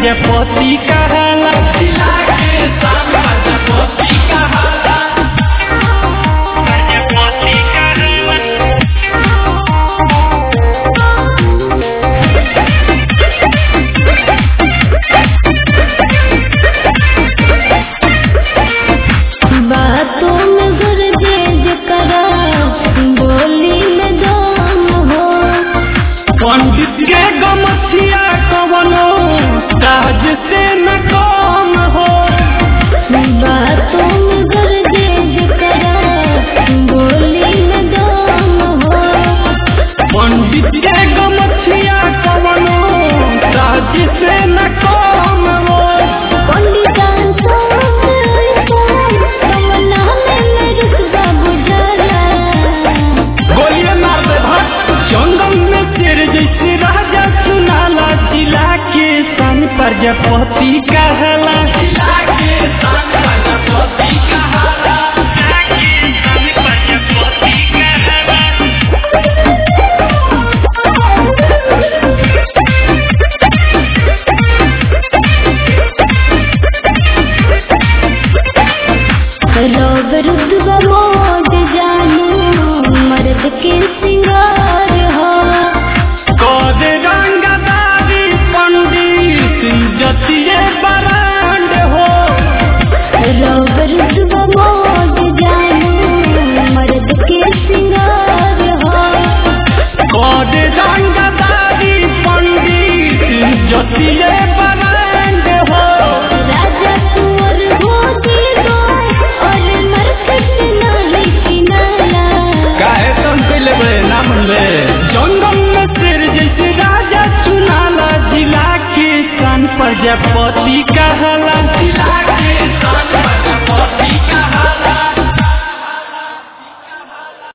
प्रजापति कहाला जिला के शान प्रजापति कहाला प्रजापति कहाला बातों में गरजे जकरा बोली में दम हो पंडित के गमछिया कवनो ताज से न कम हो बातों में गरजे जकरा बोली में दम हो पंडित के गमछिया कवनो ताज से न कम हो पंडितान कमला में रुतबा बुझाला गोलियां मार दे भट जंगल में शेर जैसे राजा सुनाला जिला के शान प्रजापति कहाला जिला के शान प्रजापति कहाला जिला के शान प्रजापति कहाला रोग रुतबा मोद जानू मर्द के सिंगार हो कद रंगदारी पंडित जतिये बरांड हो रोग रुतबा मोद जानू मर्द के सिंगार हो कद रंगदारी पंडित जतिये बरांड हो राजा कुंवर होती गोय और मरकट नाले किनारा काहे तुम पे लेबे ना मनबे जंगल में शेर जैसे राजा सुनाला जिला के शान प्रजापति